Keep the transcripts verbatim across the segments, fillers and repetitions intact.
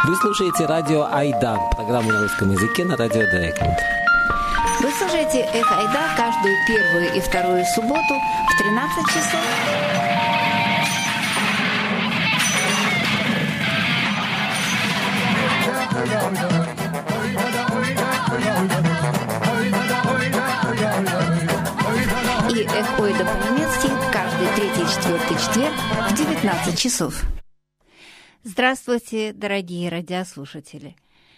Вы слушаете радио Айда, программу на русском языке на радио Драйкунд. Вы слушаете Эх Айда каждую первую и вторую субботу в тринадцать часов. И Эх Ойда по-немецки каждый третий и четвертый четверг в девятнадцать часов. Здравствуйте, дорогие радиослушатели.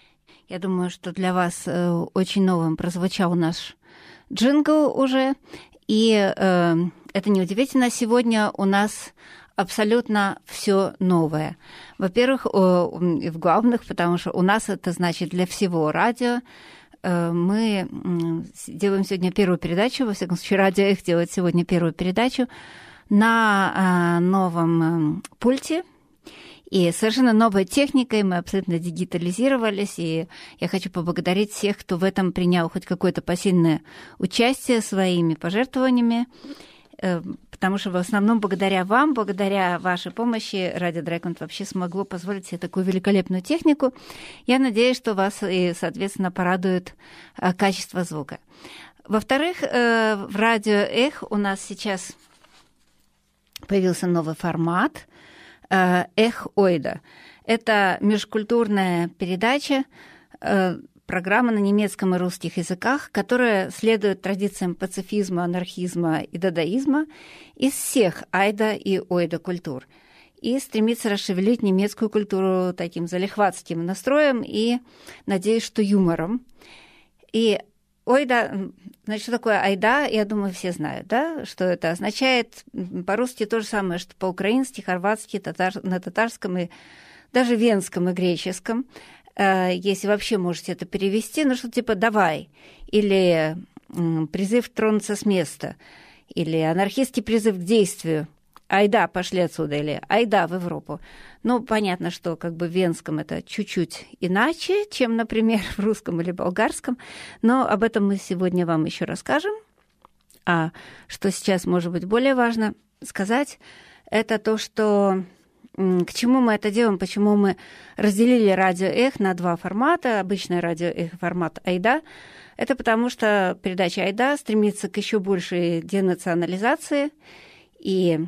Я думаю, что для вас э, очень новым прозвучал наш джингл уже. И э, это неудивительно, сегодня у нас абсолютно все новое. Во-первых, э, в главных, потому что у нас это значит для всего радио. Э, мы э, делаем сегодня первую передачу, во всяком случае, радио Эх делает сегодня первую передачу на э, новом э, пульте. И совершенно новой техникой мы абсолютно дигитализировались, и я хочу поблагодарить всех, кто в этом принял хоть какое-то посильное участие своими пожертвованиями, потому что в основном благодаря вам, благодаря вашей помощи Радио Драйкунд вообще смогло позволить себе такую великолепную технику. Я надеюсь, что вас и, соответственно, порадует качество звука. Во-вторых, в Радио Эх у нас сейчас появился новый формат – Эх Ойда. Это межкультурная передача, программа на немецком и русских языках, которая следует традициям пацифизма, анархизма и дадаизма из всех айда и ойда культур и стремится расшевелить немецкую культуру таким залихватским настроем и, надеюсь, что юмором. И ойда, значит, что такое айда, я думаю, все знают, да, что это означает. По-русски то же самое, что по-украински, хорватски, татар, на татарском и даже венском и греческом, если вообще можете это перевести, ну что типа «давай», или призыв тронуться с места, или анархистский призыв к действию. Айда, пошли отсюда, или айда в Европу. Ну, понятно, что как бы в венском это чуть-чуть иначе, чем, например, в русском или болгарском, но об этом мы сегодня вам еще расскажем. А что сейчас, может быть, более важно сказать, это то, что к чему мы это делаем, почему мы разделили радио Эх на два формата, обычное радио Эх и формат Айда. Это потому что передача Айда стремится к еще большей денационализации, и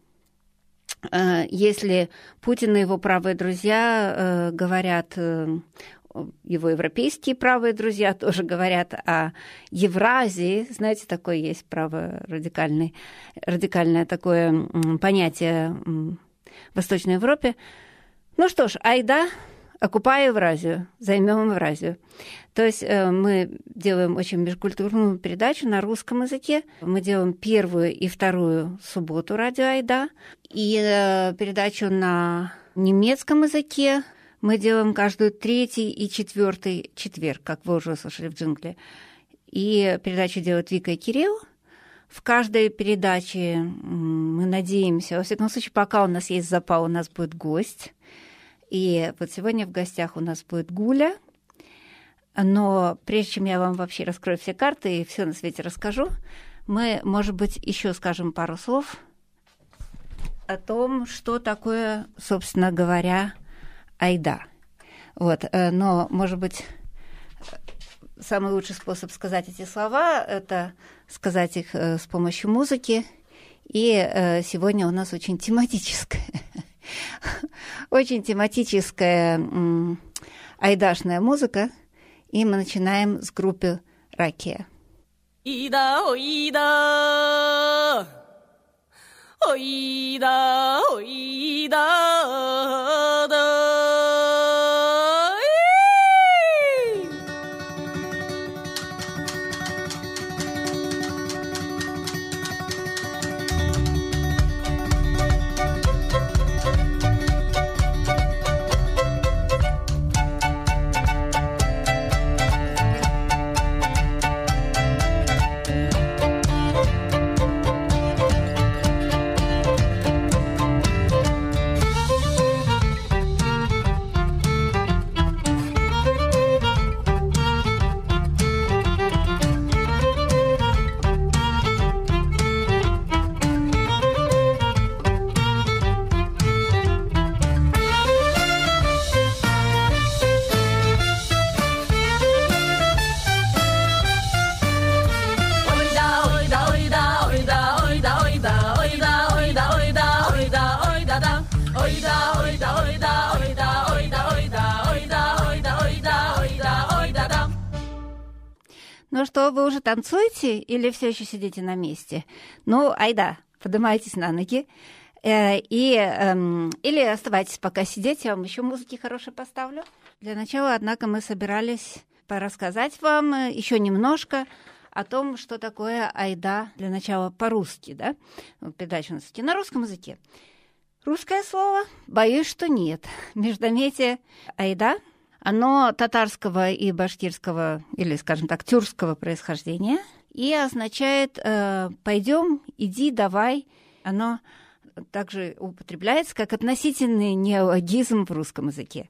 если Путин и его правые друзья говорят, его европейские правые друзья тоже говорят о Евразии, знаете, такое есть право-радикальное радикальное такое понятие в Восточной Европе. Ну что ж, айда, окупай Евразию, займем Евразию. То есть мы делаем очень межкультурную передачу на русском языке. Мы делаем первую и вторую субботу радио Айда. И передачу на немецком языке мы делаем каждую третий и четвертый четверг, как вы уже слышали в джингле. И передачу делают Вика и Кирилл. В каждой передаче мы надеемся, во всяком случае, пока у нас есть запал, у нас будет гость. И вот сегодня в гостях у нас будет Гуля. Но прежде чем я вам вообще раскрою все карты и все на свете расскажу, мы, может быть, еще скажем пару слов о том, что такое, собственно говоря, айда. Вот. Но, может быть, самый лучший способ сказать эти слова – это сказать их с помощью музыки. И сегодня у нас очень тематическая, очень тематическая айдашная музыка. И мы начинаем с группы «Ракия». Ида, ойда, ойда, ойда, да. Ну что, вы уже танцуете или все еще сидите на месте? Ну, айда, поднимайтесь на ноги. Э, и, э, или оставайтесь пока сидеть, я вам еще музыки хорошей поставлю. Для начала, однако, мы собирались порассказать вам еще немножко о том, что такое айда для начала по-русски, да? Передача у нас на русском языке. Русское слово? Боюсь, что нет. Междометие айда, оно татарского и башкирского, или, скажем так, тюркского происхождения, и означает э, «пойдем, иди, давай». Оно также употребляется как относительный неологизм в русском языке.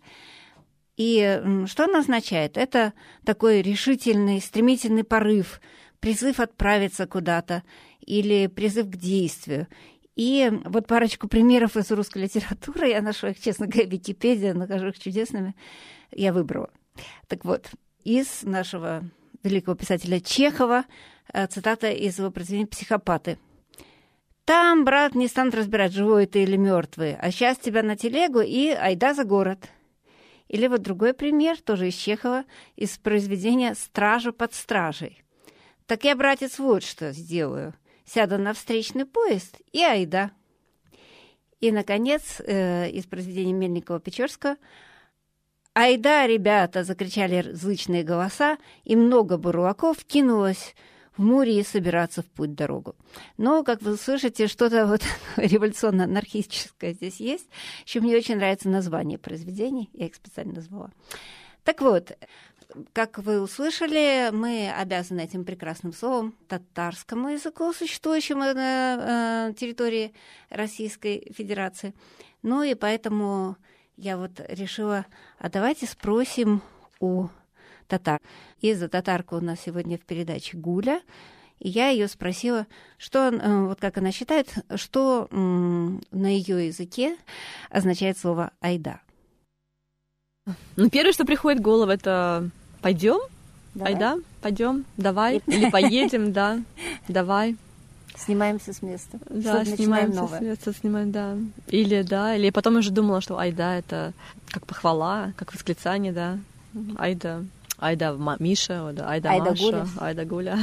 И что оно означает? Это такой решительный, стремительный порыв, призыв отправиться куда-то или призыв к действию. И вот парочку примеров из русской литературы, я нашла их, честно говоря, в Википедии, нахожу их чудесными, я выбрала. Так вот, из нашего великого писателя Чехова цитата из его произведения «Психопаты». «Там, брат, не станут разбирать, живой ты или мертвый, а сейчас тебя на телегу и айда за город». Или вот другой пример, тоже из Чехова, из произведения «Стража под стражей». «Так я, братец, вот что сделаю. Сяду на встречный поезд и айда». И, наконец, э, из произведения Мельникова-Печорского «Айда, ребята!» — закричали зычные голоса, и много бурлаков кинулось в море и собираться в путь-дорогу. Но, как вы слышите, что-то вот революционно-анархическое здесь есть. Еще мне очень нравится название произведений, я их специально назвала. Так вот, как вы услышали, мы обязаны этим прекрасным словом татарскому языку, существующему на э, территории Российской Федерации. Ну и поэтому я вот решила, а давайте спросим у татар. И за татарку у нас сегодня в передаче Гуля. И я ее спросила, что, вот как она считает, что на ее языке означает слово «айда». Ну, первое, что приходит в голову, это «пойдем», «айда», «пойдем», «давай», или «поедем», да, «давай». Снимаемся с места. Да, снимаемся с места, снимаем, да. Или, да, или потом уже думала, что «айда» — это как похвала, как восклицание, да, «айда». Айда Миша, Айда, Айда Маша, Гуля. Айда Гуля.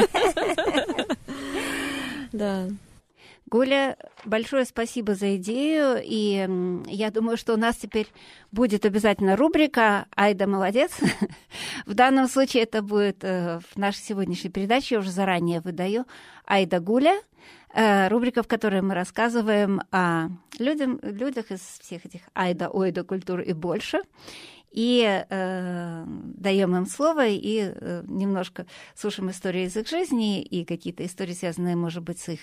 Да. Гуля, большое спасибо за идею, и я думаю, что у нас теперь будет обязательно рубрика «Айда молодец». В данном случае это будет в нашей сегодняшней передаче, я уже заранее выдаю, «Айда Гуля», рубрика, в которой мы рассказываем о людям, людях из всех этих айда, ойда, культур и больше, и э, даем им слово, и э, немножко слушаем истории из их жизни, и какие-то истории, связанные, может быть, с их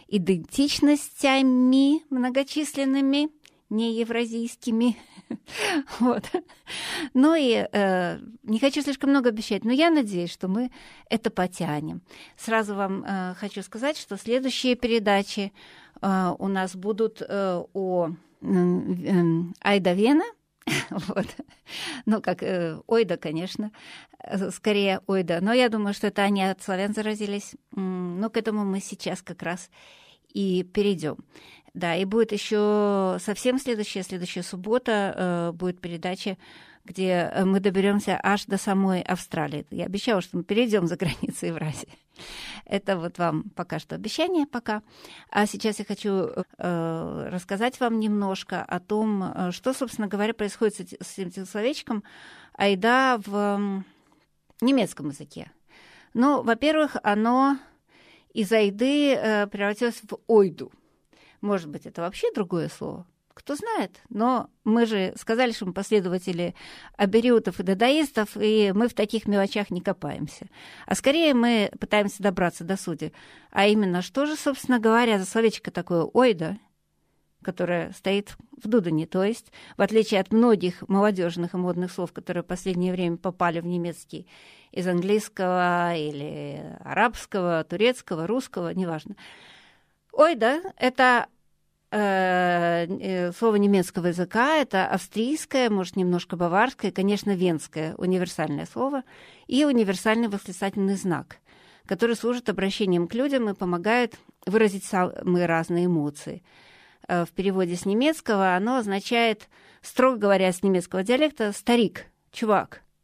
идентичностями многочисленными, не евразийскими. Вот. Ну и э, не хочу слишком много обещать, но я надеюсь, что мы это потянем. Сразу вам э, хочу сказать, что следующие передачи э, у нас будут э, о э, э, Айда Вена. Вот. Ну, как э, ойда, конечно, скорее ойда. Но я думаю, что это они от славян заразились. Но к этому мы сейчас как раз и перейдем. Да, и будет еще совсем следующая, следующая суббота э, будет передача, где мы доберемся аж до самой Австралии. Я обещала, что мы перейдем за границу Евразии. Это вот вам пока что обещание, пока. А сейчас я хочу э, рассказать вам немножко о том, что, собственно говоря, происходит с этим словечком «айда» в немецком языке. Ну, во-первых, оно из «айды» э, превратилось в «ойду». Может быть, это вообще другое слово? Кто знает, но мы же сказали, что мы последователи абериутов и дадаистов, и мы в таких мелочах не копаемся. А скорее мы пытаемся добраться до сути. А именно, что же, собственно говоря, за словечко такое «ойда», которое стоит в Дудане, то есть, в отличие от многих молодежных и модных слов, которые в последнее время попали в немецкий из английского или арабского, турецкого, русского, неважно. «Ойда» — это слово немецкого языка, это австрийское, может, немножко баварское, конечно, венское универсальное слово и универсальный восклицательный знак, который служит обращением к людям и помогает выразить самые разные эмоции. В переводе с немецкого оно означает, строго говоря, с немецкого диалекта, старик, чувак,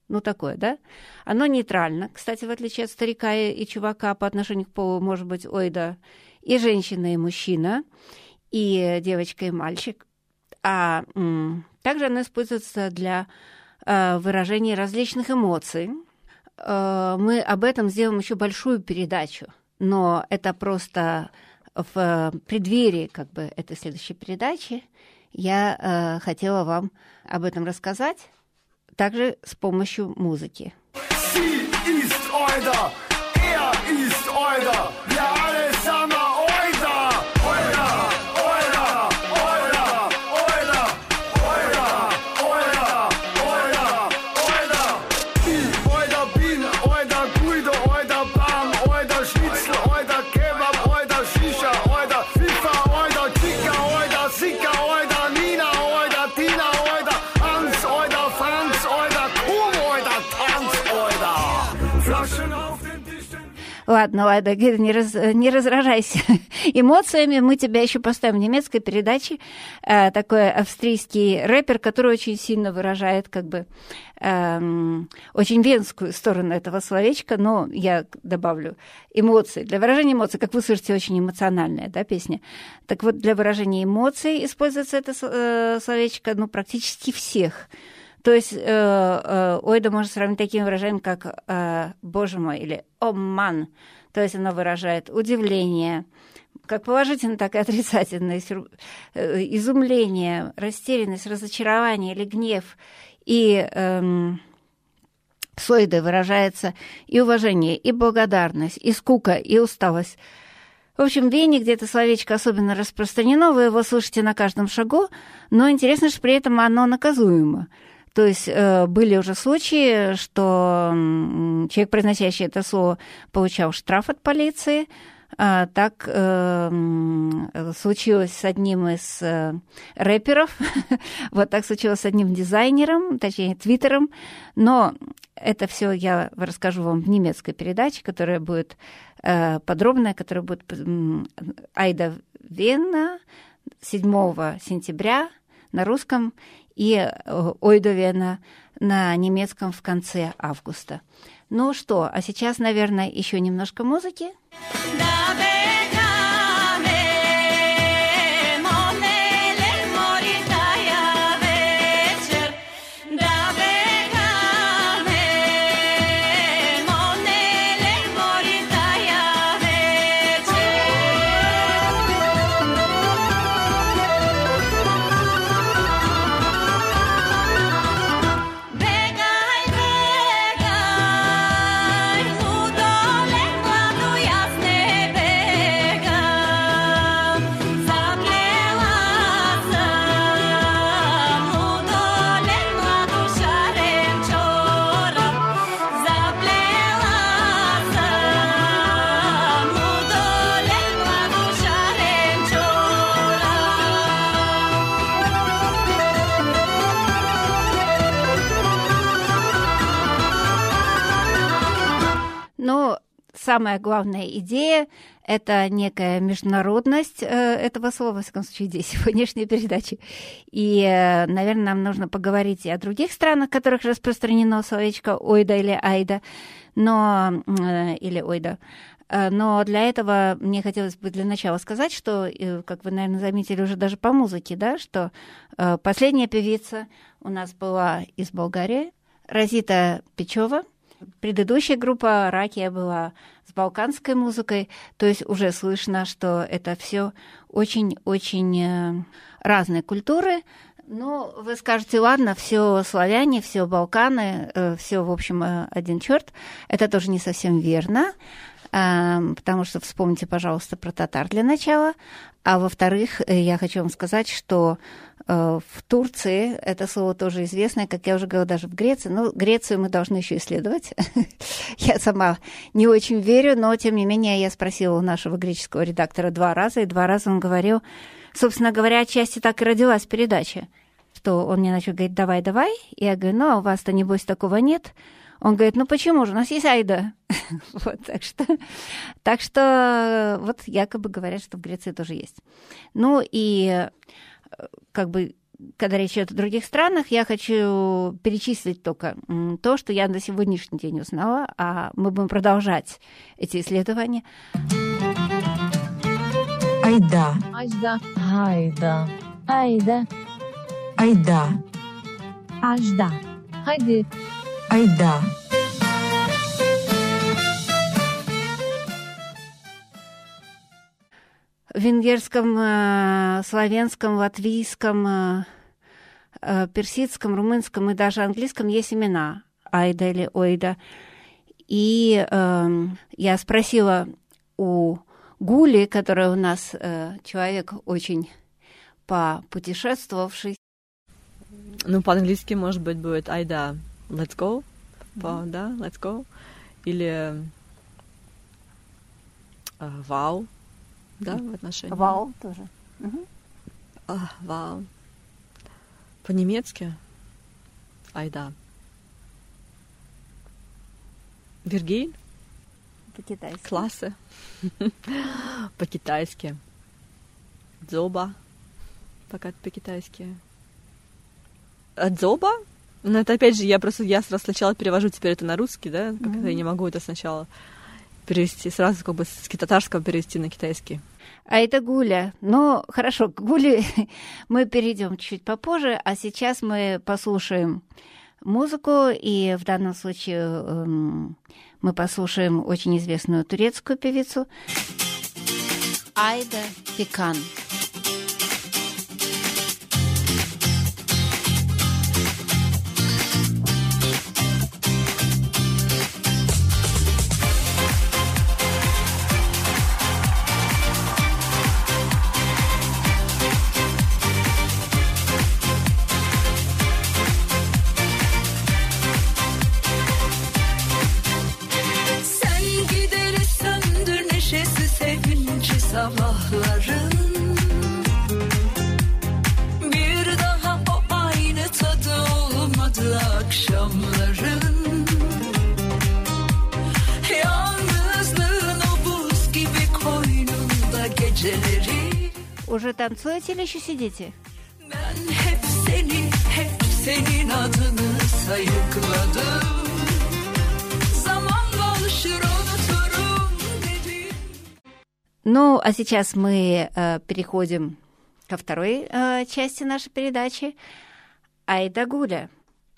ну, такое, да? Оно нейтрально. Кстати, в отличие от старика и чувака, по отношению к полу может быть ойда и женщина, и мужчина, и девочка, и мальчик. А м- также оно используется для э, выражения различных эмоций. Э, мы об этом сделаем еще большую передачу, но это просто в преддверии как бы этой следующей передачи я э, хотела вам об этом рассказать, также с помощью музыки. Sie ist Oida, er ist Oida, wir alle sind Oida, Oida, Oida, Oida, Oida, Oida, Oida, Oida, Oida. Ich Oida bin, Oida Guido, Oida Bam, Oida Schnitzel, Oida Kebab, Oida Shisha, Oida FIFA, Oida Chica, Oida Sika, Oida Nina, Oida Tina, Oida Hans, Oida Franz, Oida Kuh, Oida Tanz, Oida. Flaschen auf den Tisch. Ладно, ладно, Гида, не, раз, не разражайся эмоциями. Мы тебя еще поставим в немецкой передаче. Э, такой австрийский рэпер, который очень сильно выражает как бы э, очень венскую сторону этого словечка, но я добавлю эмоции. Для выражения эмоций, как вы слышите, очень эмоциональная, да, песня. Так вот, для выражения эмоций используется это э, словечко, ну, практически всех. То есть э, э, ойда можно сравнить таким выражением, как э, «боже мой» или «о ман». То есть оно выражает удивление, как положительное, так и отрицательное, э, изумление, растерянность, разочарование или гнев. И э, с ойдой выражается и уважение, и благодарность, и скука, и усталость. В общем, в Вене, где это словечко особенно распространено, вы его слышите на каждом шагу, но интересно, что при этом оно наказуемо. То есть э, были уже случаи, что э, человек, произносящий это слово, получал штраф от полиции. Э, так э, э, случилось с одним из э, рэперов, вот так случилось с одним дизайнером, точнее, твиттером. Но это все я расскажу вам в немецкой передаче, которая будет э, подробная, которая будет э, Айда Вена седьмого сентября на русском и Ойда Вена на немецком в конце августа. Ну что, а сейчас, наверное, еще немножко музыки. Но самая главная идея – это некая международность э, этого слова, во всяком случае, здесь, сегодняшней передачи. И, э, наверное, нам нужно поговорить и о других странах, в которых распространено словечко «ойда» или «айда», но, э, или «ойда». Но для этого мне хотелось бы для начала сказать, что, как вы, наверное, заметили уже даже по музыке, да, что э, последняя певица у нас была из Болгарии, Розита Печева. Предыдущая группа «Ракия» была с балканской музыкой, то есть уже слышно, что это все очень-очень разные культуры. Ну, вы скажете, ладно, все славяне, все Балканы, все, в общем, один черт. Это тоже не совсем верно, потому что вспомните, пожалуйста, про татар для начала. А во-вторых, я хочу вам сказать, что в Турции это слово тоже известное, как я уже говорила, даже в Греции. Ну, Грецию мы должны еще исследовать. Я сама не очень верю, но, тем не менее, я спросила у нашего греческого редактора два раза, и два раза он говорил, собственно говоря, отчасти так и родилась передача, что он мне начал говорить, давай, давай. И я говорю, ну, а у вас-то, небось, такого нет. Он говорит, ну почему же, у нас есть Айда. Вот, так что, так что вот якобы говорят, что в Греции тоже есть. Ну и как бы когда речь идет о других странах, я хочу перечислить только то, что я на сегодняшний день узнала, а мы будем продолжать эти исследования. Айда. Ajda. Айда. Haydi. Айда. Ajda. Haydi. Айда. В венгерском, э, славянском, латвийском, э, э, персидском, румынском и даже английском есть имена Айда или Ойда. И э, я спросила у Гули, которая у нас э, человек очень попутешествовавший. Ну, по-английски, может быть, будет Айда, let's go, по, да, let's go, или вау, uh, да, в отношении. Вау тоже. Uh-huh. Uh, вау. По-немецки Айда. Вергиль. По-китайски. Классы. По-китайски. Дзоба. Пока по-китайски. А дзоба? Ну, это опять же, я просто я сразу сначала перевожу теперь это на русский, да? Как mm-hmm. это я не могу это сначала перевести, сразу как бы с татарского перевести на китайский. А это Гуля. Ну, хорошо, к Гуле мы перейдем чуть попозже, а сейчас мы послушаем музыку, и в данном случае эм, мы послушаем очень известную турецкую певицу Айда Пекан. Sabahların bir daha o aynı tadı olmadı akşamların yalnızlığın o buz gibi koynunda geceleri. Уже танцуете или еще сидите? Ben hep seni, hep senin adını sayıkladım. Zamanla alışır unuturum dedim. Ну, а сейчас мы э, переходим ко второй э, части нашей передачи. Айда Гуля.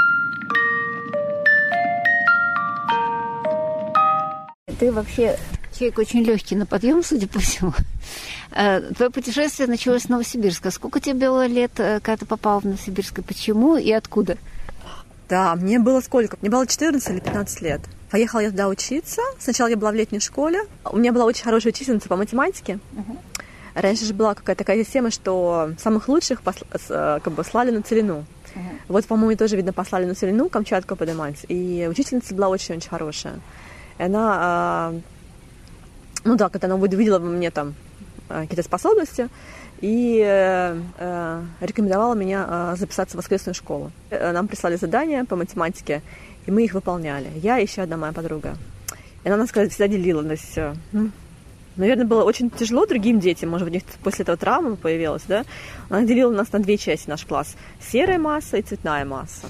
Ты вообще человек очень легкий на подъем, судя по всему. Твое путешествие началось с Новосибирска. Сколько тебе было лет, когда ты попала в Новосибирск? Почему и откуда? Да, мне было сколько? Мне было четырнадцать или пятнадцать лет. Поехала я туда учиться. Сначала я была в летней школе. У меня была очень хорошая учительница по математике. Uh-huh. Раньше же была какая-то такая система, что самых лучших посл... как бы слали на Целину. Uh-huh. Вот, по-моему, тоже, видно, послали на Целину, Камчатку поднимать. И учительница была очень-очень хорошая. И она, ну да, когда она увидела во мне там какие-то способности, и э, рекомендовала меня э, записаться в воскресную школу. Нам прислали задания по математике, и мы их выполняли. Я и еще одна моя подруга. И она нас всегда делила на все. Ну, наверное, было очень тяжело другим детям, может быть, у них после этого травма появилась, да? Она делила нас на две части, наш класс. Серая масса и цветная масса.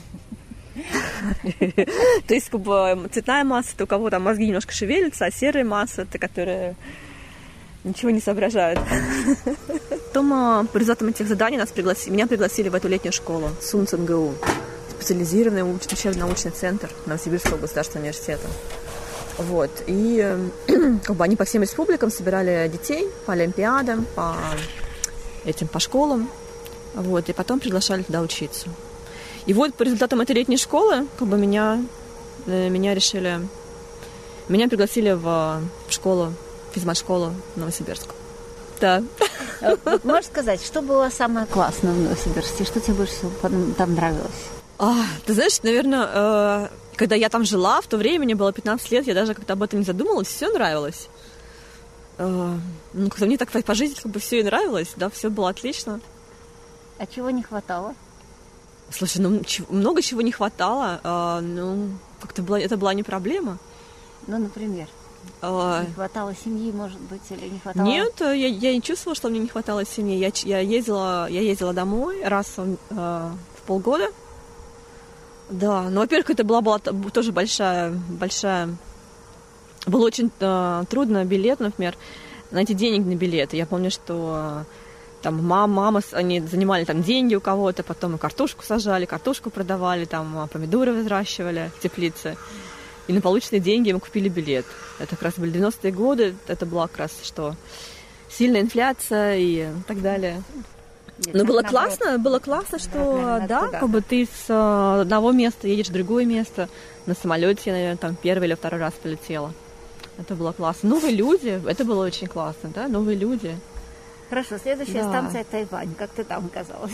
То есть, как бы, цветная масса, это у кого там мозги немножко шевелятся, а серая масса, это которая ничего не соображает. Потом, по результатам этих заданий, нас пригласили, меня пригласили в эту летнюю школу СУНЦ эн гэ у, специализированный учебно-научный центр Новосибирского государственного университета. Вот. И как бы, они по всем республикам собирали детей по олимпиадам, по этим, по школам. Вот. И потом приглашали туда учиться. И вот по результатам этой летней школы как бы, меня, меня решили... Меня пригласили в школу, физмат-школу в Новосибирск. Да. Можешь сказать, что было самое классное в Новосибирске? Что тебе больше всего там нравилось? А, ты знаешь, наверное, когда я там жила, в то время мне было пятнадцать лет, я даже как-то об этом не задумывалась, все нравилось. Ну, как-то мне так по жизни как бы все и нравилось, да, все было отлично. А чего не хватало? Слушай, ну, много чего не хватало, ну, как-то была, это была не проблема. Ну, например? А, Не хватало семьи, может быть, или не хватало... Нет, я, я не чувствовала, что мне не хватало семьи. Я, я, ездила, я ездила домой раз э, в полгода. Да, ну, во-первых, это была, была тоже большая, большая... Было очень э, трудно билет, например, найти денег на билеты. Я помню, что э, там мама, мама, они занимали там деньги у кого-то, потом и картошку сажали, картошку продавали, там помидоры взращивали в теплице. И на полученные деньги мы купили билет. Это как раз были девяностые годы, это была как раз что сильная инфляция и так далее. Нет, Но было наоборот. классно, было классно, что Наверное, да, туда. как бы ты с одного места едешь в другое место. На самолете я, наверное, там первый или второй раз полетела. Это было классно. Новые люди, это было очень классно, да, новые люди. Хорошо, следующая Да. станция Тайвань. Как ты там оказалась?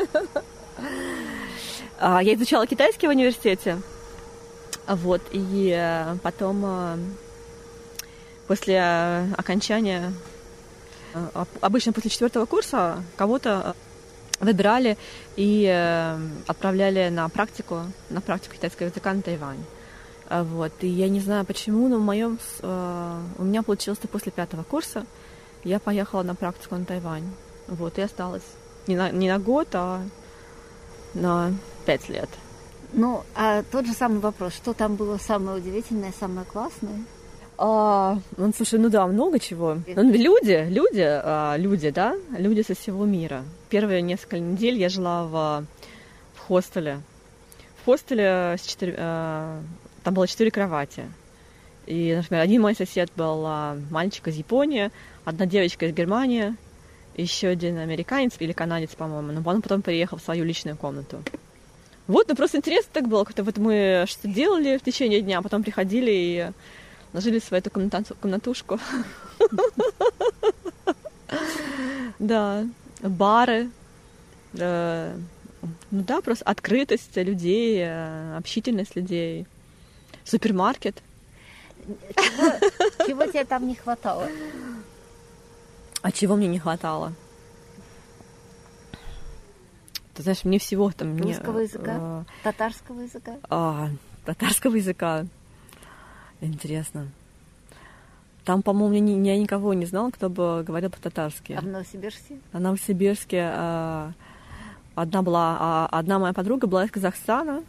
А, Я изучала китайский в университете. Вот, и э, потом э, после э, окончания, э, об- обычно после четвертого курса кого-то э, выбирали и э, отправляли на практику, на практику китайского языка на Тайвань. А Вот, и я не знаю почему, но в моем, с- э, у меня получилось после пятого курса, я поехала на практику на Тайвань. Вот, и осталась не на, не на год, а на пять лет. Ну, а тот же самый вопрос. Что там было самое удивительное, самое классное? А, ну, слушай, ну да, много чего. Ну, люди, люди, а, люди, да, люди со всего мира. Первые несколько недель я жила в, в хостеле. В хостеле с четыр- а, там было четыре кровати. И, например, один мой сосед был а, мальчик из Японии, одна девочка из Германии, еще один американец или канадец, по-моему. Но он потом переехал в свою личную комнату. Вот, ну просто интересно так было, как-то вот мы что делали в течение дня, а потом приходили и ложились в эту комната- комнатушку. Да, бары, э, ну да, просто открытость людей, э, общительность людей, супермаркет. Чего, чего тебе там не хватало? А чего мне не хватало? Ты знаешь, мне всего там... мне, Русского языка? э, Татарского языка? А, татарского языка. Интересно. Там, по-моему, я, ни- я никого не знала, кто бы говорил по-татарски. А в Новосибирске? А в Новосибирске а, одна была, а, одна моя подруга была из Казахстана,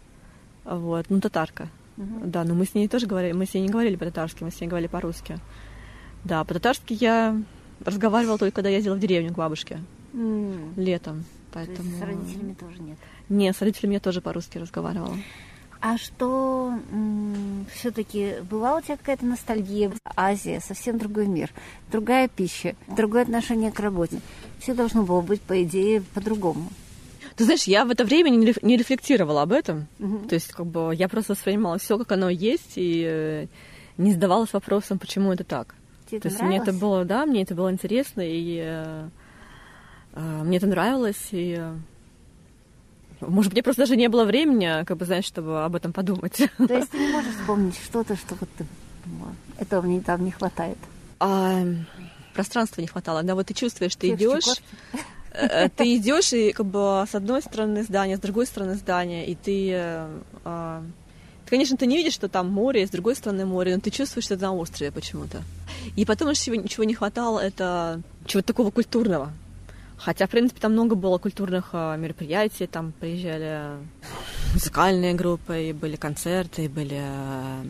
вот, ну, татарка. Мгм. Да, но мы с ней тоже говорили, мы с ней не говорили по-татарски, мы с ней говорили по-русски. Да, по-татарски я разговаривала только, когда ездила в деревню к бабушке М, летом. То есть Поэтому... с родителями тоже нет. Не, с родителями я тоже по-русски разговаривала. А что все-таки была у тебя какая-то ностальгия? Азия, совсем другой мир, другая пища, другое отношение к работе. Все должно было быть, по идее, по-другому. Ты знаешь, я в это время не реф- не рефлектировала об этом. Мгм. То есть, как бы, я просто воспринимала все, как оно есть, и э, не задавалась вопросом, почему это так. Тебе То это есть мне это нравилось? было, да, мне это было интересно, и э, э, мне это нравилось, и э, может быть, мне просто даже не было времени, как бы, знаешь, чтобы об этом подумать. То есть ты не можешь вспомнить что-то, что вот ты думала, этого мне там не хватает. А, пространства не хватало, да, вот ты чувствуешь, ты Всех идешь, Чукотки. э, ты идешь и как бы с одной стороны здания, с другой стороны здания, и ты, э, а, ты, конечно, ты не видишь, что там море, и с другой стороны море, но ты чувствуешь, что ты на острове почему-то. И потом еще чего не хватало, это чего-то такого культурного. Хотя, в принципе, там много было культурных а, мероприятий, там приезжали музыкальные группы, и были концерты, и были а,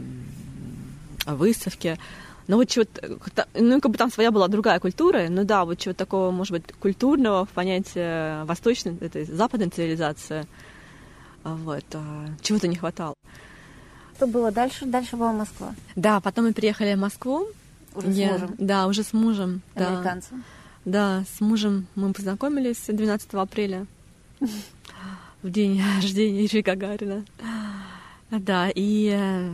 выставки. Но вот чего-то, ну, как бы там своя была другая культура, ну да, вот чего-то такого, может быть, культурного в понятии восточной, этой западной цивилизации, а, вот, а, чего-то не хватало. Что было дальше? Дальше была Москва. Да, потом мы приехали в Москву. Уже с Я- мужем, Да, уже с мужем. Да. американцем. Да, с мужем мы познакомились двенадцатого апреля, в день рождения Юрия Гагарина. Да, и э,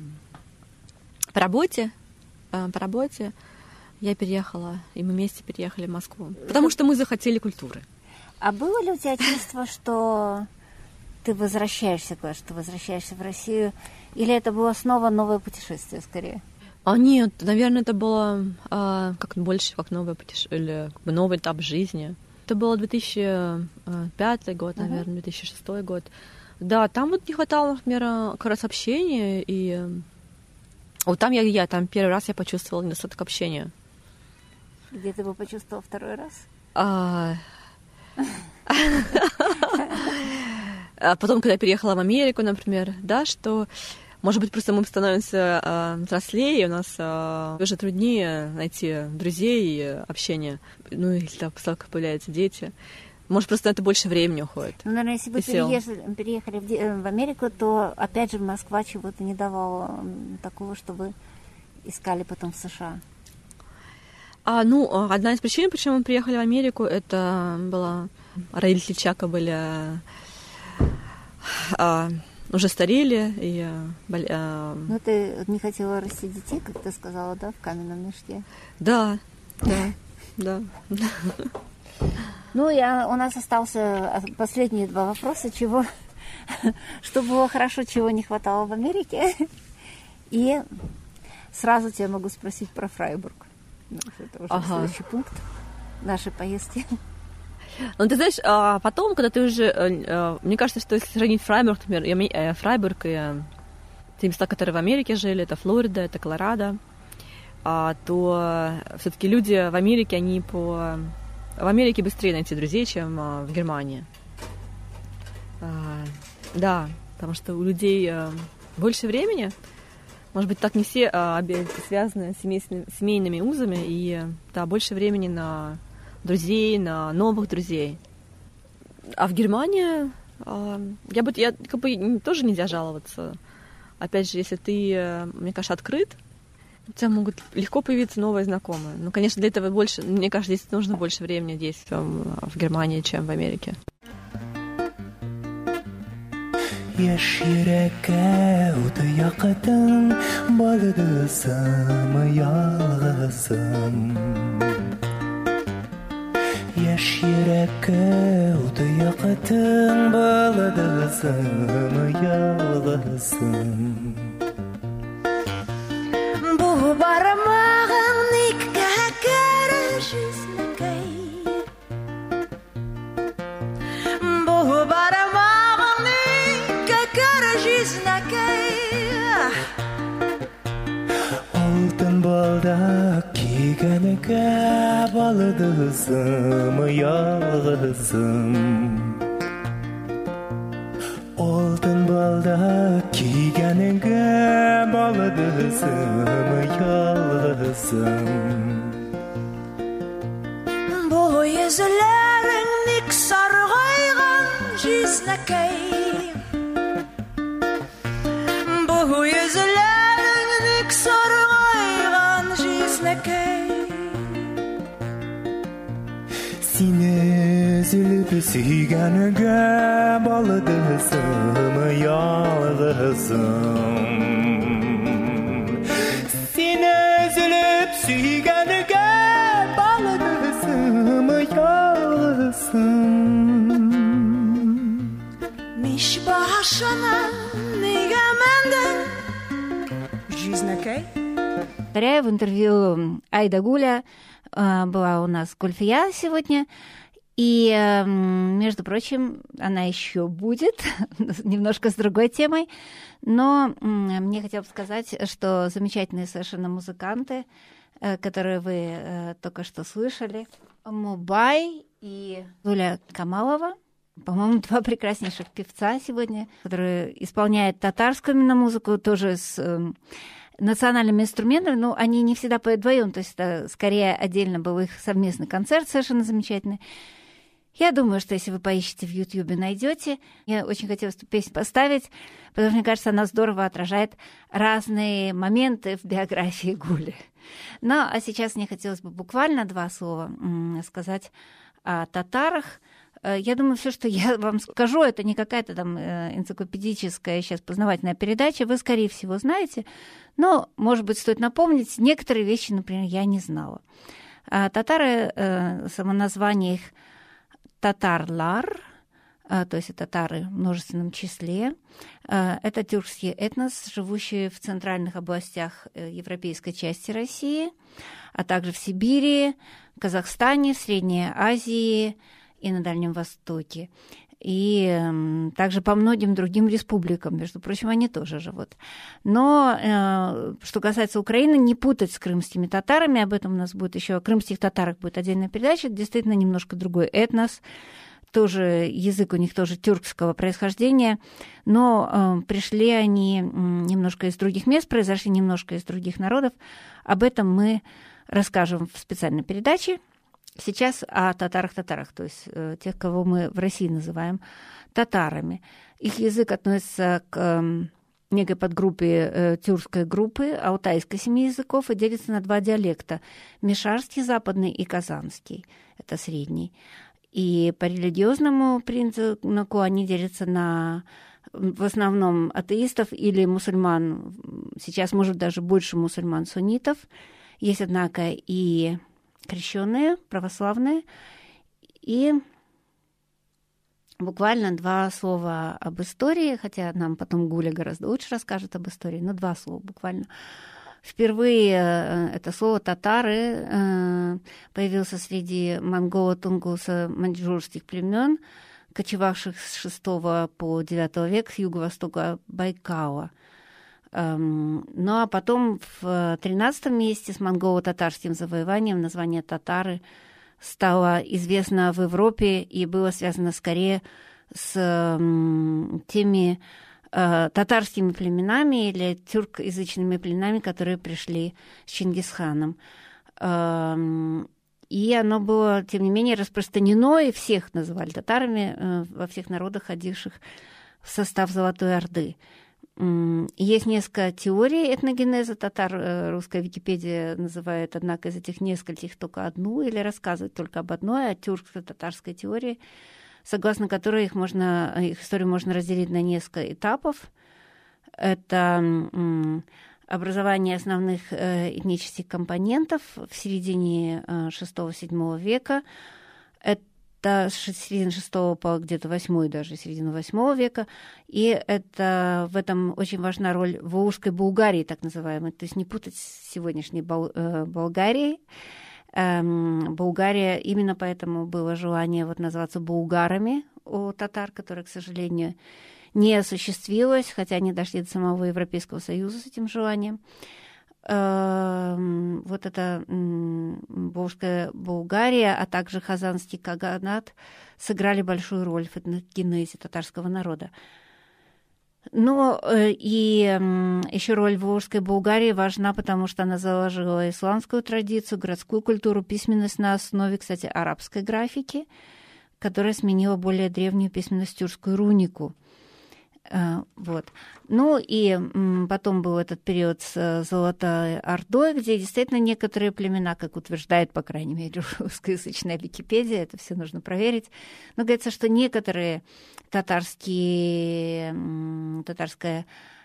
по работе, э, по работе я переехала, и мы вместе переехали в Москву, потому что мы захотели культуры. А было ли у тебя чувство, что ты возвращаешься куда, что возвращаешься в Россию? Или это было снова новое путешествие, скорее? А нет, наверное, это было а, как больше, как новое путешествие, или как бы новый этап жизни. Это был две тысячи пятый год, наверное, две тысячи шестой год. Да, там вот не хватало, например, как раз общения, и Вот там я, я там первый раз я почувствовала недостаток общения. Где ты его почувствовал второй раз? А потом, когда я переехала в Америку, например, да, что, может быть, просто мы становимся э, взрослее, у нас э, уже труднее найти друзей и общение. Ну, или там, поскольку появляются дети. Может, просто на это больше времени уходит. Ну, наверное, если бы переехали, переехали в, в Америку, то, опять же, Москва чего-то не давала такого, чтобы искали потом в США. А, ну, одна из причин, почему мы приехали в Америку, это была... Родители Чака были... А, уже старели и... А... Ну, ты не хотела растить детей, как ты сказала, да, в каменном мешке? Да, да, да. Ну, я, у нас остался последние два вопроса. Чего, что было хорошо, чего не хватало в Америке. И сразу тебя могу спросить про Фрайбург. Это уже ага. следующий пункт нашей поездки. Ну, ты знаешь, потом, когда ты уже... Мне кажется, что если сравнить Фрайбург, например, Фрайбург и те места, которые в Америке жили, это Флорида, это Колорадо, то все-таки люди в Америке, они по... В Америке быстрее найти друзей, чем в Германии. Да, потому что у людей больше времени. Может быть, так не все связаны с семейными узами, и да, больше времени на друзей, на новых друзей. А в Германии я бы, я, как бы тоже нельзя жаловаться. Опять же, если ты, мне кажется, открыт, у тебя могут легко появиться новые знакомые. Ну, конечно, для этого больше, мне кажется, здесь нужно больше времени здесь, в Германии, чем в Америке. Яш йөрәккә уты якытың, балыдысым, ялгызым. Яш йөрәккә уты якытың, балыдысым, ялгызым. Бу бармагың никкә кереш иснекәй. Бу бармагың никкә кереш иснекәй. Алтын балдак кигәнегә балыдысым, ялгызым. Алтын балдак кигәнегә балыдысым, ялгызым. Бу йөзләрең ник саргайган җизнәкәй. Бу йөзләрең ник саргайган җизнәкәй. Сине өзүлүп сөйгәнегә балыдысым, ялгызым. Сине өзүлүп сөйгәнегә балыдысым, ялгызым. Миш башына нигә мендең җизнәкәй. Повторяю, в интервью Айда Гуля была у нас Гульфия сегодня. И, между прочим, она еще будет, немножко с другой темой. Но мне хотелось сказать, что замечательные совершенно музыканты, которые вы только что слышали, Мубай и Зуля Камалова, по-моему, два прекраснейших певца сегодня, которые исполняют татарскую именно музыку, тоже с национальными инструментами, но они не всегда поют вдвоем, то есть это скорее отдельно был их совместный концерт совершенно замечательный. Я думаю, что если вы поищете в Ютьюбе, найдете. Я очень хотела эту песню поставить, потому что, мне кажется, она здорово отражает разные моменты в биографии Гули. Ну, а сейчас мне хотелось бы буквально два слова сказать о татарах. Я думаю, все, что я вам скажу, это не какая-то там энциклопедическая сейчас познавательная передача. Вы, скорее всего, знаете. Но, может быть, стоит напомнить, некоторые вещи, например, я не знала. Татары, само название их татарлар, то есть татары в множественном числе. Это тюркский этнос, живущий в центральных областях европейской части России, а также в Сибири, Казахстане, в Средней Азии и на Дальнем Востоке. и э, также по многим другим республикам, между прочим, они тоже живут. Но э, что касается Украины, не путать с крымскими татарами, об этом у нас будет еще, о крымских татарах будет отдельная передача, это действительно немножко другой этнос, тоже язык у них тоже тюркского происхождения, но э, пришли они немножко из других мест, произошли немножко из других народов. Об этом мы расскажем в специальной передаче. Сейчас о татарах-татарах, то есть э, тех, кого мы в России называем татарами. Их язык относится к э, некой подгруппе э, тюркской группы, алтайской семьи языков, и делится на два диалекта – мишарский, западный, и казанский, это средний. И по религиозному признаку они делятся на в основном атеистов или мусульман. Сейчас, может, даже больше мусульман-суннитов. Есть, однако, и крещенные, православные. И буквально два слова об истории, хотя нам потом Гуля гораздо лучше расскажет об истории, но два слова буквально. Впервые это слово «татары» появился среди монголо-тунгуса-маньчжурских племен, кочевавших с шестого по девятый век с юго-востока Байкала. Ну а потом в тринадцатом месяце с монголо-татарским завоеванием название «татары» стало известно в Европе и было связано скорее с теми татарскими племенами или тюркоязычными племенами, которые пришли с Чингисханом. И оно было, тем не менее, распространено, и всех называли татарами во всех народах, ходивших в состав Золотой Орды. Есть несколько теорий этногенеза татар. Русская Википедия называет, однако, из этих нескольких только одну или рассказывает только об одной, о тюркско-татарской теории, согласно которой их, можно, их историю можно разделить на несколько этапов. Это образование основных этнических компонентов в середине шестого-седьмого века. Это с середины шестого по где-то восьмой, даже середину восьмого века. И это, в этом очень важна роль Волжской Булгарии, так называемой. То есть не путать с сегодняшней Бол, Болгарией. Болгария, именно поэтому было желание вот называться булгарами у татар, которое, к сожалению, не осуществилось, хотя они дошли до самого Европейского Союза с этим желанием. Вот эта Волжская Булгария, а также Хазанский каганат сыграли большую роль в этногенезе татарского народа. Но и еще роль Волжской Булгарии важна, потому что она заложила исламскую традицию, городскую культуру, письменность на основе, кстати, арабской графики, которая сменила более древнюю письменность тюркскую рунику. Вот. Ну и потом был этот период с Золотой Ордой, где действительно некоторые племена, как утверждает, по крайней мере, русскоязычная Википедия, это все нужно проверить, но говорится, что некоторые татарские, татарское,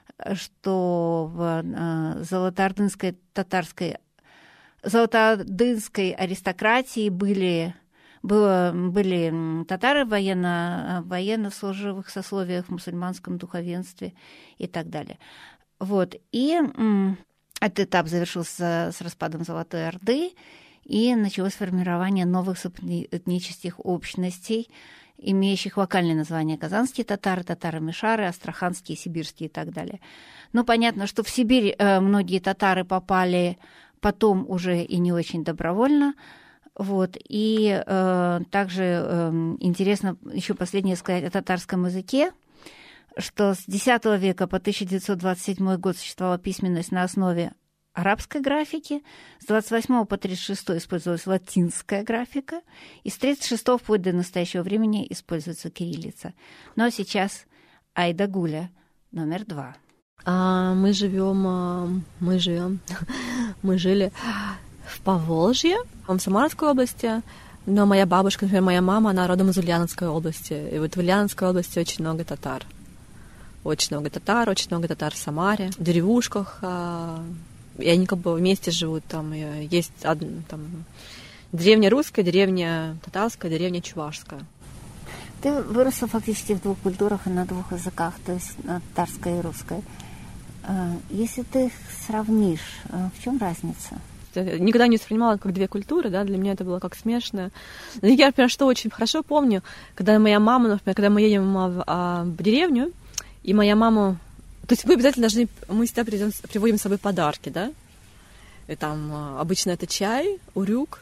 что в золотоордынской татарской, золотоордынской аристократии были Было, были татары в военно, военно-служивых сословиях, в мусульманском духовенстве и так далее. Вот. И этот этап завершился с распадом Золотой Орды, и началось формирование новых этнических общностей, имеющих локальные названия: казанские татары, татары-мишары, астраханские, сибирские и так далее. Но понятно, что в Сибирь многие татары попали потом уже и не очень добровольно. Вот. И э, также э, интересно еще последнее сказать о татарском языке, что с десятого века по тысяча девятьсот двадцать седьмой год существовала письменность на основе арабской графики, с двадцать восьмого по тридцать шестой использовалась латинская графика, и с тридцать шестого вплоть до настоящего времени используется кириллица. Ну а сейчас Айда Гуля, номер два. А, мы живем, мы живем, мы жили в Поволжье, в Самарской области, но моя бабушка, например, моя мама, она родом из Ульяновской области, и вот в Ульяновской области очень много татар. Очень много татар, очень много татар в Самаре, в деревушках, и они как бы вместе живут, там есть одна, там, деревня русская, деревня татарская, деревня чувашская. Ты выросла фактически в двух культурах и на двух языках, то есть татарской и русской. Если ты их сравнишь, в чем разница? есть я никогда не воспринимала как две культуры, да, для меня это было как смешно. Но я, например, что очень хорошо помню, когда моя мама, например, когда мы едем в, а, в деревню, и моя мама... То есть мы обязательно должны... Мы всегда приводим, приводим с собой подарки, да? И там а, обычно это чай, урюк.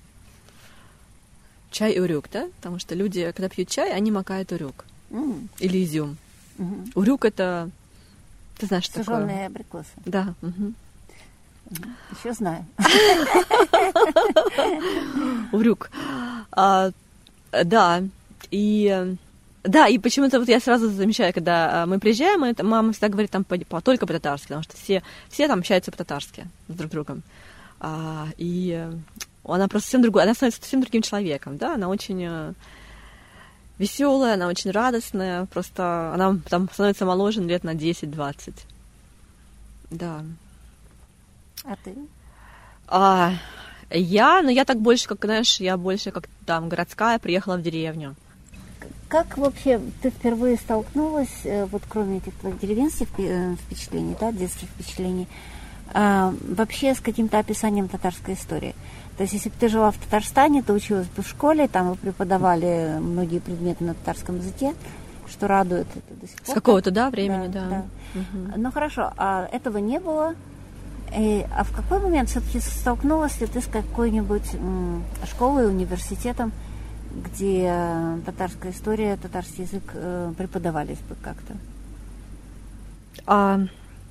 Чай и урюк, да? Потому что люди, когда пьют чай, они макают урюк. Mm. Или изюм. Mm-hmm. Урюк — это... Ты знаешь, что такое? Сушёные абрикосы. Да. Угу. Еще знаю. Урюк. А, да. И... Да, и почему-то вот я сразу замечаю, когда мы приезжаем, это, мама всегда говорит там по, по, только по-татарски, потому что все, все там общаются по-татарски друг с другом. А, и она просто совсем другой, она становится совсем другим человеком, да, она очень веселая, она очень радостная, просто она там становится моложе лет на десять-двадцать. Да. А ты? А, я, ну я так больше, как, знаешь, я больше как там городская, приехала в деревню. Как вообще ты впервые столкнулась, вот кроме этих твоих деревенских впечатлений, да, детских впечатлений, вообще с каким-то описанием татарской истории? То есть, если бы ты жила в Татарстане, ты училась бы в школе, там вы преподавали многие предметы на татарском языке, что радует это до сих пор. С какого-то, да, времени, да. да. да. Угу. Ну хорошо, а этого не было. И, а в какой момент все-таки столкнулась ли ты с какой-нибудь м, школой, университетом, где татарская история, татарский язык э, преподавались бы как-то? А,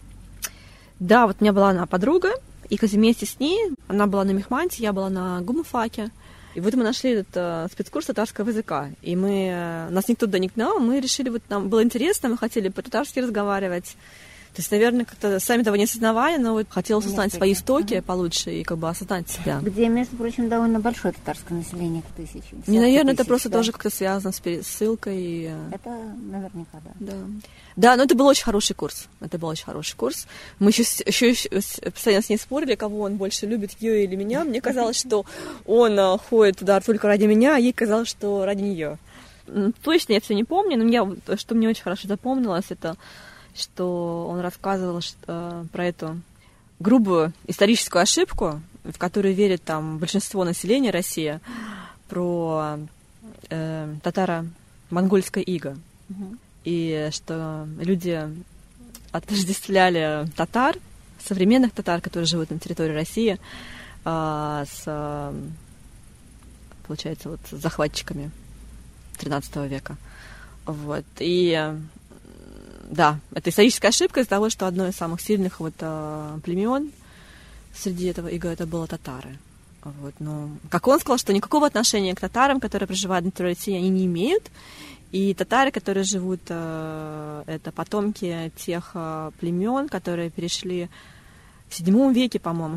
да, вот у меня была одна подруга, и вместе с ней, она была на мехманте, я была на гумфаке, и вот мы нашли этот uh, спецкурс татарского языка, и мы, uh, нас никто туда не гнал, мы решили, вот нам было интересно, мы хотели по-татарски разговаривать. То есть, наверное, как-то сами того не осознавая, но вот хотелось узнать свои истоки uh-huh. получше и как бы осознать себя. Где, между прочим, довольно большое татарское население, к тысяче. Не, наверное, тысяч, это просто да. тоже как-то связано с пересылкой. Это наверняка, да. Да. Да, но это был очень хороший курс. Это был очень хороший курс. Мы еще, еще, еще постоянно с ней спорили, кого он больше любит, ее или меня. Мне казалось, что он ходит туда только ради меня, а ей казалось, что ради нее. Точно я все не помню, но мне, что мне очень хорошо запомнилось, это что он рассказывал что, про эту грубую историческую ошибку, в которую верит там большинство населения России, про э, татаро-монгольское иго. Mm-hmm. И что люди отождествляли татар, современных татар, которые живут на территории России, э, с, получается, вот, с захватчиками тринадцатого века. Вот. И да, это историческая ошибка из-за того, что одно из самых сильных вот, э, племен среди этого ига это было татары. Вот, но, как он сказал, что никакого отношения к татарам, которые проживают на территории России, они не имеют. И татары, которые живут, э, это потомки тех э, племен, которые перешли в седьмом веке, по-моему.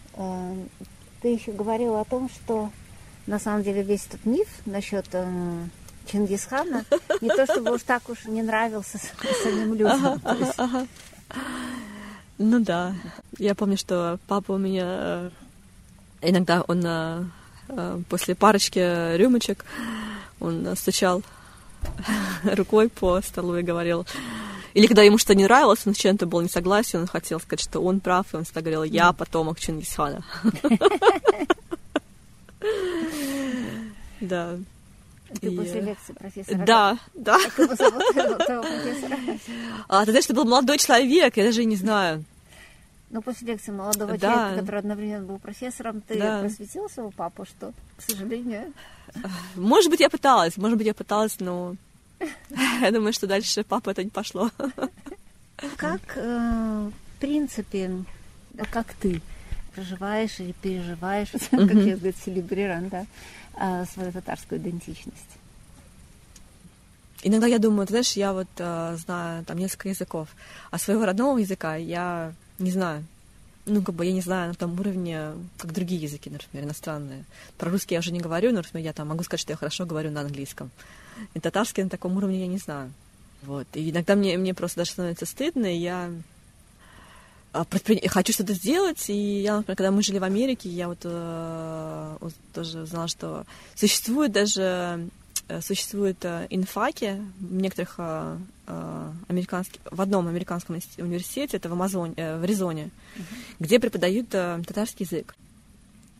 Ты еще говорила о том, что на самом деле весь этот миф насчет э, Чингисхана не то чтобы уж так уж не нравился самим людям. Ага, ага, ага. Ну да. Я помню, что папа у меня иногда он после парочки рюмочек он стучал рукой по столу и говорил. Или когда ему что-то не нравилось, он с чем-то был не согласен, он хотел сказать, что он прав, и он всегда говорил: я потомок Чингисхана. Да. Ты и... после лекции профессора? Да, да. Как его зовут, этого профессора? А, ты знаешь, это был молодой человек, я даже не знаю. Ну, после лекции молодого да. человека, который одновременно был профессором, ты да. просветила своего папу, что, к сожалению? Может быть, я пыталась, может быть, я пыталась, но я думаю, что дальше папа это не пошло. Как, в принципе, как ты проживаешь или переживаешь, как я говорю, селебриран, да, свою татарскую идентичность? Иногда я думаю, ты знаешь, я вот э, знаю там несколько языков, а своего родного языка я не знаю. Ну, как бы я не знаю на том уровне, как другие языки, например, иностранные. Про русский я уже не говорю, но, например, я там могу сказать, что я хорошо говорю на английском. И татарский на таком уровне я не знаю. Вот. И иногда мне, мне просто даже становится стыдно, и я хочу что-то сделать, и я, например, когда мы жили в Америке, я вот э, тоже узнала, что существует даже э, существуют э, инфаки в некоторых э, э, американских, в одном американском университете, это в Амазоне, э, в Аризоне, uh-huh. где преподают э, татарский язык.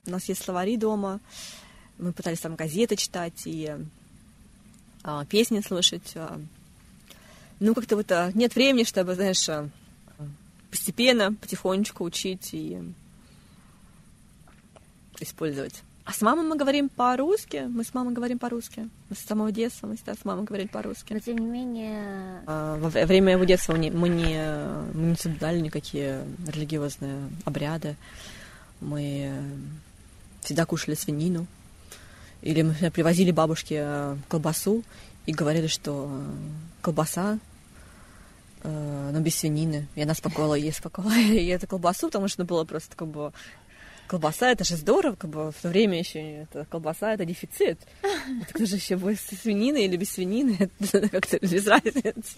У нас есть словари дома. Мы пытались там газеты читать и а, песни слушать. А. Ну, как-то вот а, нет времени, чтобы, знаешь, а, постепенно, потихонечку учить и использовать. А с мамой мы говорим по-русски. Мы с мамой говорим по-русски. Мы с самого детства мы всегда с мамой говорим по-русски. Но, тем не менее... А, во время его детства мы не, мы не, мы не соблюдали никакие религиозные обряды. Мы всегда кушали свинину. Или мы, например, привозили бабушке колбасу и говорили, что колбаса, э, но без свинины. И она спаковала, ей спаковала и эту колбасу, потому что было просто как бы... Колбаса, это же здорово, как бы в то время еще это колбаса, это дефицит. Это кто же еще будет со свининой или без свинины, это как-то без разницы.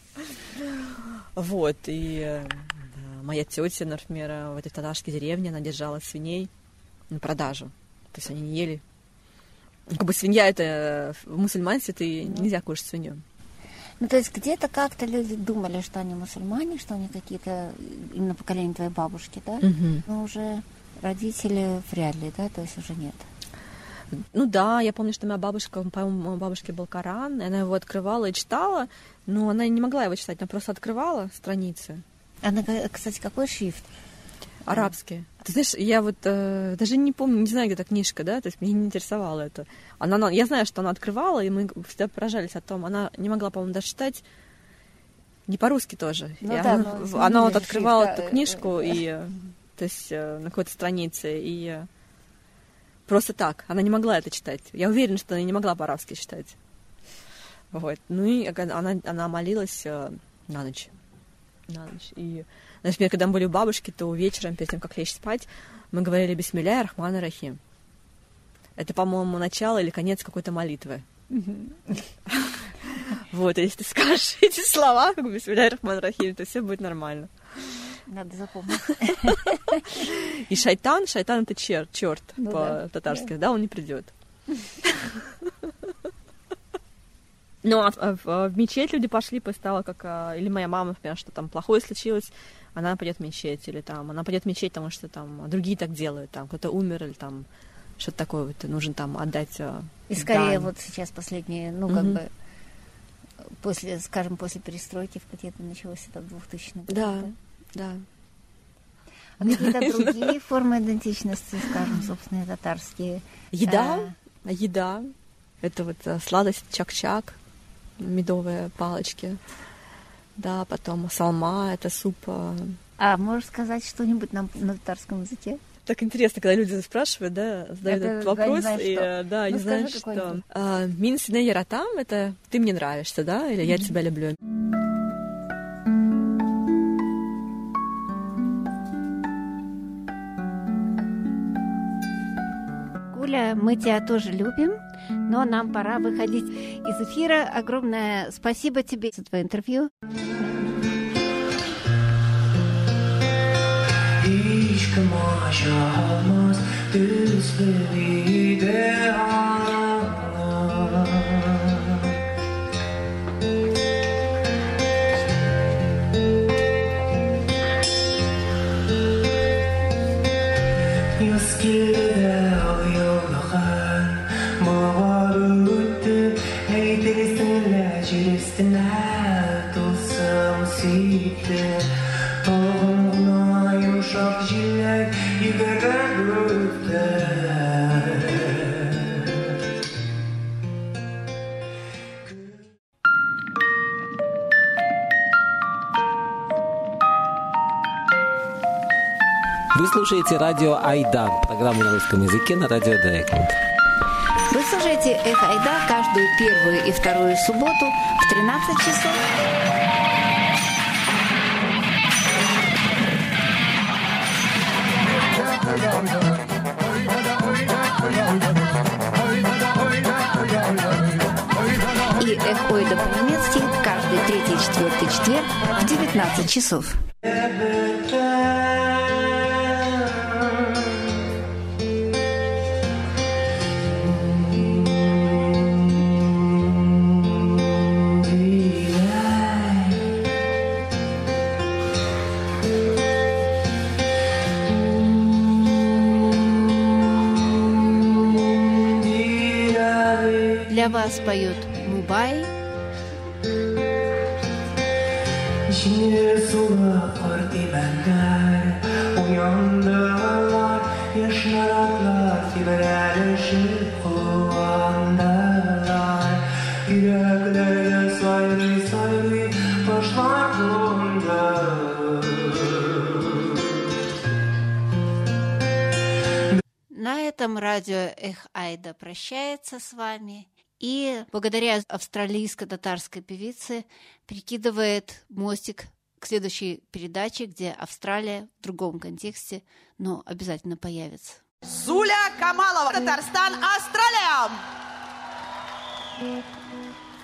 Вот, и да, моя тетя, например, в этой татарской деревне, она держала свиней на продажу. То есть они не ели. Как бы свинья, это в мусульманстве ты нельзя кушать свинью. Ну, то есть где-то как-то люди думали, что они мусульмане, что они какие-то, именно поколение твоей бабушки, да? Угу. Но уже родители вряд ли, да? То есть уже нет. Ну да, я помню, что моя бабушка, по-моему, у моей бабушки был Коран, и она его открывала и читала, но она не могла его читать, она просто открывала страницы. Она, кстати, какой шрифт? Арабский. Ты знаешь, я вот э, даже не помню, не знаю, где эта книжка, да, то есть меня не интересовало это. Она, она, я знаю, что она открывала, и мы всегда поражались о том, она не могла, по-моему, даже читать не по-русски тоже. Ну, и да, она, но она вот открывала шрифт, эту книжку, и, то есть э, на какой-то странице, и э, просто так, она не могла это читать. Я уверена, что она не могла по-арабски читать. Вот. Ну и она, она молилась э, на ночь. На ночь. И, например, когда мы были у бабушки, то вечером, перед тем, как лечь спать, мы говорили «Бисмилляхи рахмани рахим». Это, по-моему, начало или конец какой-то молитвы. Вот, если ты скажешь эти слова, как «Бисмилляхи рахмани рахим», то все будет нормально. Надо запомнить. И шайтан, шайтан это черт, черт по-татарски, да, он не придет. Ну, а в, в, в мечеть люди пошли после того, как... Или моя мама, например, что там плохое случилось, она пойдет в мечеть, или там... Она пойдет в мечеть, потому что там другие так делают, там кто-то умер, или там что-то такое, вот, нужно там отдать... И скорее дань. Вот сейчас последние, ну, как mm-hmm. бы, после, скажем, после перестройки где-то началось это в двухтысячных годах, да, да. А какие-то другие формы идентичности, скажем, собственно, татарские? Еда, а... еда. Это вот сладость чак-чак, медовые палочки, да, потом салма, это суп. А можешь сказать что-нибудь нам на татарском языке? Так интересно, когда люди спрашивают, да, задают это, этот вопрос, да, и что. да, ну, не знают, что. Мин сине яратам, это ты мне нравишься, да, или я тебя люблю. Гуля, мы тебя тоже любим, но нам пора выходить из эфира. Огромное спасибо тебе за твое интервью. Вы слушаете радио Айда, программу на русском языке на радио Дайконд. Вы слушаете Эхо Айда каждую первую и вторую субботу в тринадцать часов. И Эхо Айда по-немецки каждый третий, четвертый четверг в девятнадцать часов. Для вас поют Мубай. İçinde sular dibenler, uyandılar, yaşaraklar, fiberleşip uyandılar. Yüreklerine saygı saygı başlar bulunca. На этом радио Эх Айда прощается с вами и благодаря австралийско-татарской певице прикидывает мостик к следующей передаче, где Австралия в другом контексте, но обязательно появится. Зуля Камалова, Татарстан, Австралия!